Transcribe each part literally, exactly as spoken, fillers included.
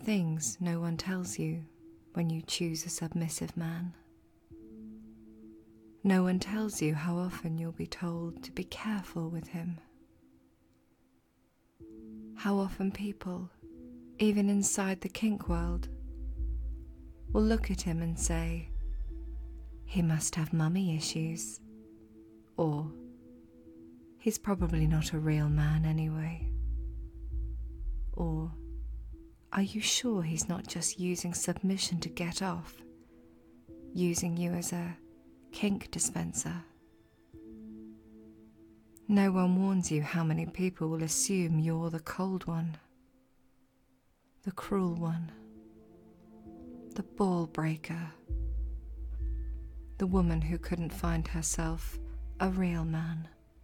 things no one tells you when you choose a submissive man. No one tells you how often you'll be told to be careful with him. How often people, even inside the kink world, will look at him and say, he must have mummy issues, or he's probably not a real man anyway, or are you sure he's not just using submission to get off, using you as a kink dispenser? No one warns you how many people will assume you're the cold one, the cruel one, the ball breaker, the woman who couldn't find herself a real man,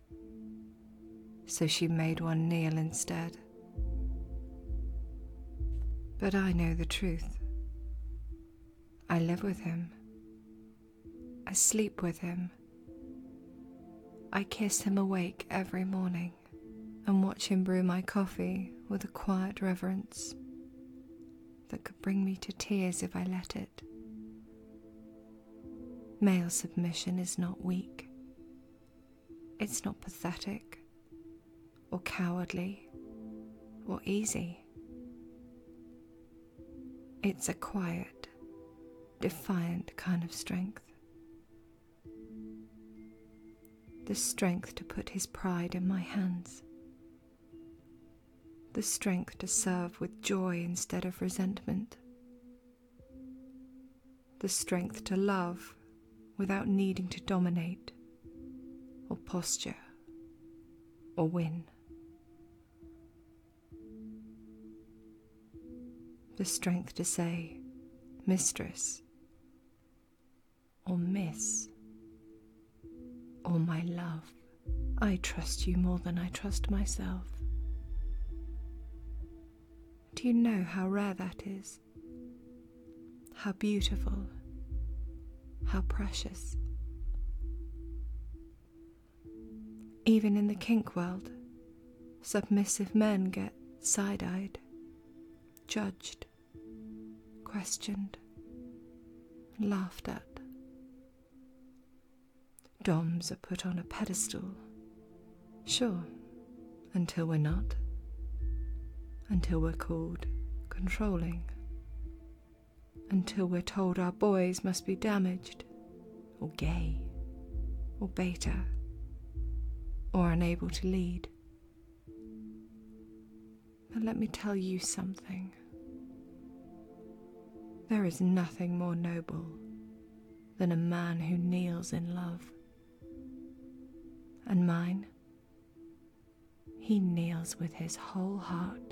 so she made one kneel instead. But I know the truth. I live with him. I sleep with him. I kiss him awake every morning and watch him brew my coffee with a quiet reverence that could bring me to tears if I let it. Male submission is not weak. It's not pathetic or cowardly or easy. It's a quiet, defiant kind of strength. The strength to put his pride in my hands. The strength to serve with joy instead of resentment. The strength to love without needing to dominate or posture or win. The strength to say, mistress, or miss, or my love, I trust you more than I trust myself. Do you know how rare that is? How beautiful, how precious. Even in the kink world, submissive men get side-eyed, judged, questioned, laughed at. Doms are put on a pedestal, sure, until we're not, until we're called controlling, until we're told our boys must be damaged, or gay, or beta, or unable to lead. But let me tell you something. There is nothing more noble than a man who kneels in love. And mine, he kneels with his whole heart.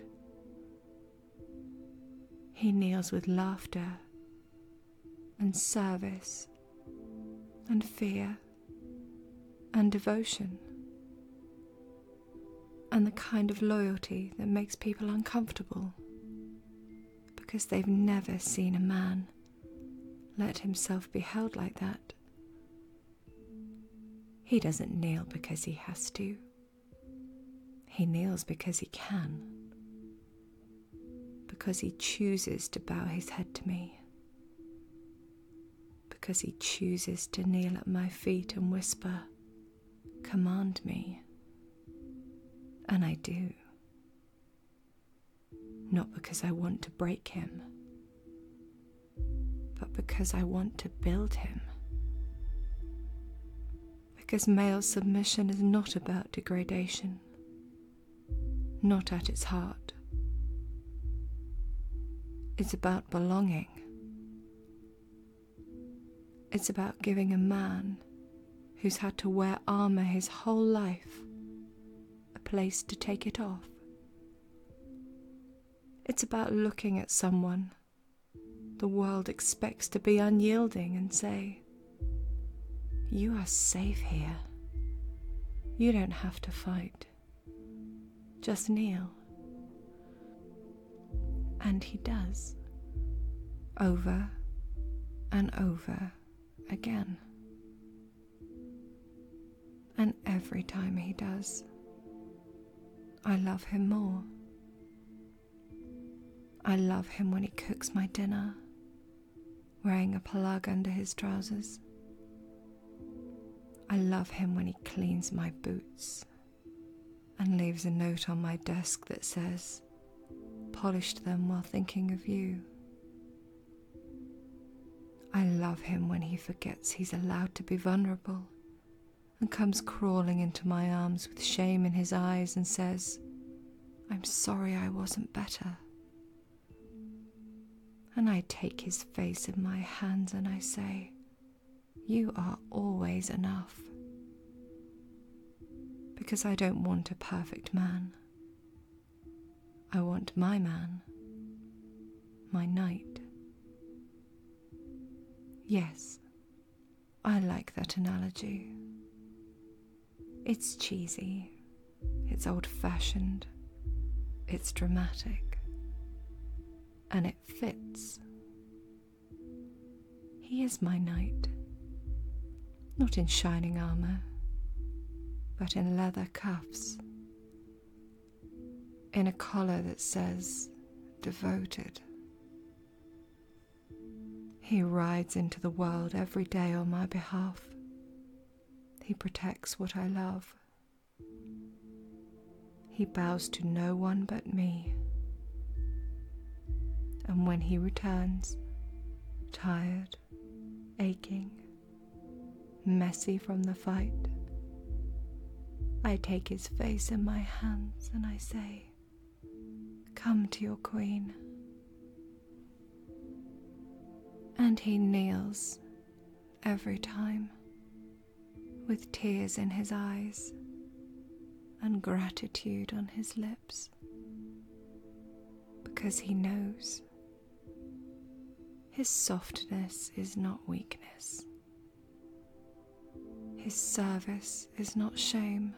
He kneels with laughter and service and fear and devotion and the kind of loyalty that makes people uncomfortable because they've never seen a man let himself be held like that. He doesn't kneel because he has to. He kneels because he can. Because he chooses to bow his head to me. Because he chooses to kneel at my feet and whisper, command me. And I do. Not because I want to break him, but because I want to build him. Because male submission is not about degradation, not at its heart. It's about belonging. It's about giving a man who's had to wear armor his whole life a place to take it off. It's about looking at someone the world expects to be unyielding and say, you are safe here. You don't have to fight. Just kneel. And he does. Over and over again. And every time he does, I love him more. I love him when he cooks my dinner, wearing a plug under his trousers. I love him when he cleans my boots and leaves a note on my desk that says, "Polished them while thinking of you." I love him when he forgets he's allowed to be vulnerable and comes crawling into my arms with shame in his eyes and says, "I'm sorry I wasn't better." And I take his face in my hands and I say, "You are always enough." Because I don't want a perfect man. I want my man, my knight. Yes, I like that analogy. It's cheesy, it's old-fashioned, it's dramatic, and it fits. He is my knight, not in shining armor, but in leather cuffs, in a collar that says devoted. He rides into the world every day on my behalf. He protects what I love. He bows to no one but me. And when he returns, tired, aching, messy from the fight, I take his face in my hands and I say, "Come to your queen." And he kneels every time with tears in his eyes and gratitude on his lips, because he knows his softness is not weakness. His service is not shame.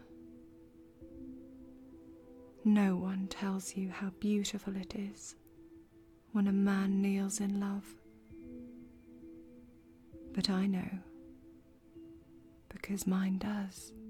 No one tells you how beautiful it is when a man kneels in love. But I know, because mine does.